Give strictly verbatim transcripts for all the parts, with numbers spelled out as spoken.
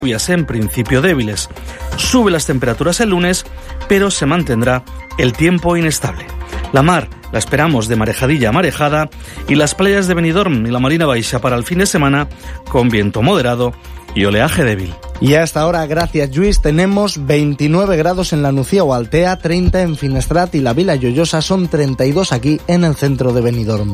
Lluvias en principio débiles. Sube las temperaturas el lunes, pero se mantendrá el tiempo inestable. La mar la esperamos de marejadilla a marejada y las playas de Benidorm y la Marina Baixa para el fin de semana con viento moderado y oleaje débil. Y hasta ahora, gracias Lluís, tenemos veintinueve grados en la Nucía o Altea, treinta en Finestrat y la Vila Lloyosa, son treinta y dos aquí en el centro de Benidorm.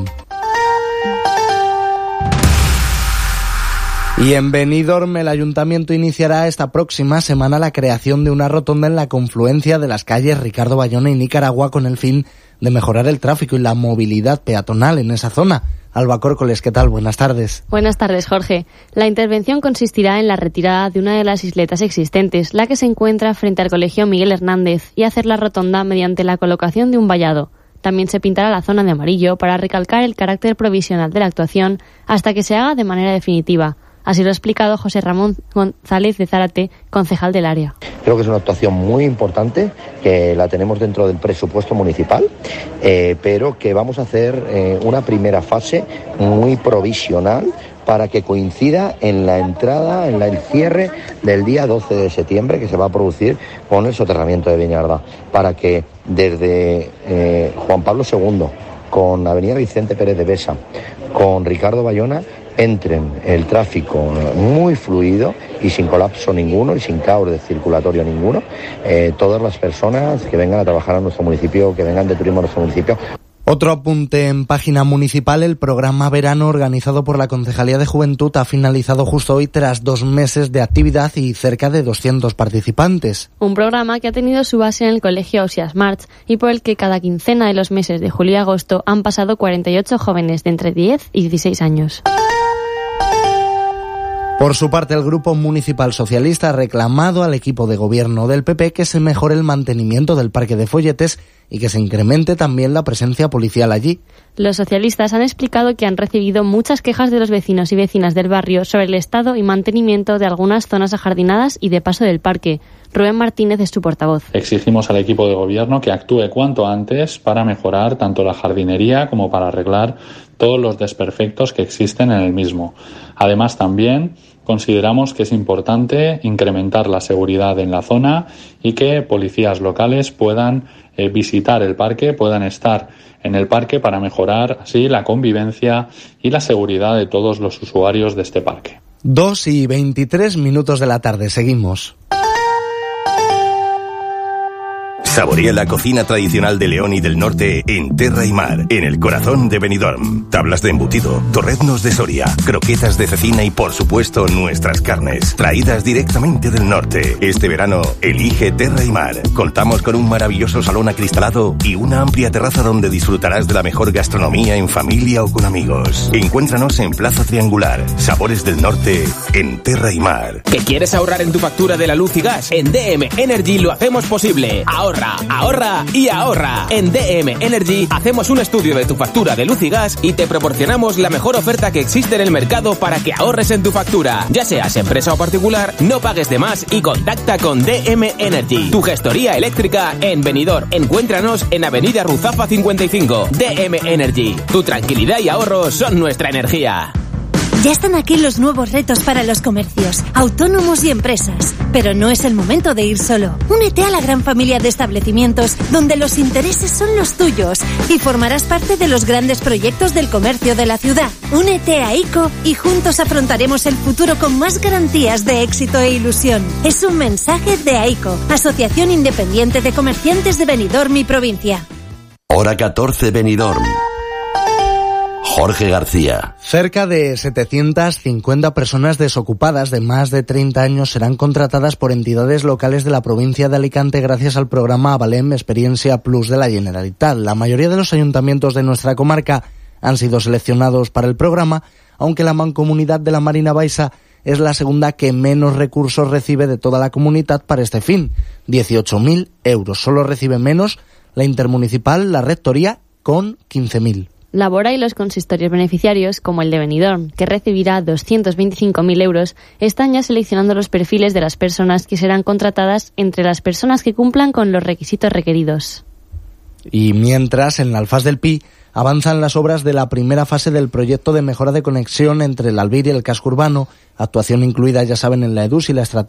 Y en Benidorm el ayuntamiento iniciará esta próxima semana la creación de una rotonda en la confluencia de las calles Ricardo Bayona y Nicaragua con el fin de mejorar el tráfico y la movilidad peatonal en esa zona. Alba Córcoles, ¿qué tal? Buenas tardes. Buenas tardes, Jorge. La intervención consistirá en la retirada de una de las isletas existentes, la que se encuentra frente al Colegio Miguel Hernández, y hacer la rotonda mediante la colocación de un vallado. También se pintará la zona de amarillo para recalcar el carácter provisional de la actuación hasta que se haga de manera definitiva. Así lo ha explicado José Ramón González de Zárate, concejal del área. Creo que es una actuación muy importante, que la tenemos dentro del presupuesto municipal, eh, pero que vamos a hacer eh, una primera fase muy provisional para que coincida en la entrada, en la, el cierre del día doce de septiembre, que se va a producir con el soterramiento de Viñarda, para que desde eh, Juan Pablo segundo, con Avenida Vicente Pérez de Besa, con Ricardo Bayona, entren el tráfico muy fluido y sin colapso ninguno y sin caos de circulatorio ninguno, eh, todas las personas que vengan a trabajar a nuestro municipio, que vengan de turismo a nuestro municipio. Otro apunte en página municipal: el programa verano organizado por la Concejalía de Juventud ha finalizado justo hoy tras dos meses de actividad y cerca de doscientos participantes. Un programa que ha tenido su base en el Colegio Ausias March y por el que cada quincena de los meses de julio y agosto han pasado cuarenta y ocho jóvenes de entre diez y dieciséis años. Por su parte, el Grupo Municipal Socialista ha reclamado al equipo de gobierno del P P que se mejore el mantenimiento del Parque de Folletes y que se incremente también la presencia policial allí. Los socialistas han explicado que han recibido muchas quejas de los vecinos y vecinas del barrio sobre el estado y mantenimiento de algunas zonas ajardinadas y de paso del parque. Rubén Martínez es su portavoz. Exigimos al equipo de gobierno que actúe cuanto antes para mejorar tanto la jardinería como para arreglar todos los desperfectos que existen en el mismo. Además, también consideramos que es importante incrementar la seguridad en la zona y que policías locales puedan eh, visitar el parque, puedan estar en el parque para mejorar así la convivencia y la seguridad de todos los usuarios de este parque. Dos y veintitrés minutos de la tarde, seguimos. Saborea la cocina tradicional de León y del Norte en Terra y Mar, en el corazón de Benidorm. Tablas de embutido, torreznos de Soria, croquetas de cecina y, por supuesto, nuestras carnes, traídas directamente del norte. Este verano, elige Terra y Mar. Contamos con un maravilloso salón acristalado y una amplia terraza donde disfrutarás de la mejor gastronomía en familia o con amigos. Encuéntranos en Plaza Triangular, Sabores del Norte, en Terra y Mar. ¿Que quieres ahorrar en tu factura de la luz y gas? En D M Energy lo hacemos posible. Ahorra. Ahorra y ahorra. En D M Energy hacemos un estudio de tu factura de luz y gas y te proporcionamos la mejor oferta que existe en el mercado para que ahorres en tu factura. Ya seas empresa o particular, no pagues de más y contacta con D M Energy, tu gestoría eléctrica en Benidorm. Encuéntranos en Avenida Ruzafa cincuenta y cinco. D M Energy, tu tranquilidad y ahorro son nuestra energía. Ya están aquí los nuevos retos para los comercios, autónomos y empresas. Pero no es el momento de ir solo. Únete a la gran familia de establecimientos donde los intereses son los tuyos y formarás parte de los grandes proyectos del comercio de la ciudad. Únete a ICO y juntos afrontaremos el futuro con más garantías de éxito e ilusión. Es un mensaje de AICO, Asociación Independiente de Comerciantes de Benidorm y Provincia. Hora catorce Benidorm. Jorge García. Cerca de setecientas cincuenta personas desocupadas de más de treinta años serán contratadas por entidades locales de la provincia de Alicante gracias al programa Avalem Experiencia Plus de la Generalitat. La mayoría de los ayuntamientos de nuestra comarca han sido seleccionados para el programa, aunque la Mancomunidad de la Marina Baixa es la segunda que menos recursos recibe de toda la comunidad para este fin, dieciocho mil euros. Solo recibe menos la intermunicipal, la rectoría, con quince mil. Labora y los consistorios beneficiarios, como el de Benidorm, que recibirá doscientos veinticinco mil euros, están ya seleccionando los perfiles de las personas que serán contratadas entre las personas que cumplan con los requisitos requeridos. Y mientras, en la Alfaz del Pi avanzan las obras de la primera fase del proyecto de mejora de conexión entre el Albir y el casco urbano, actuación incluida, ya saben, en la EDUS y la estrategia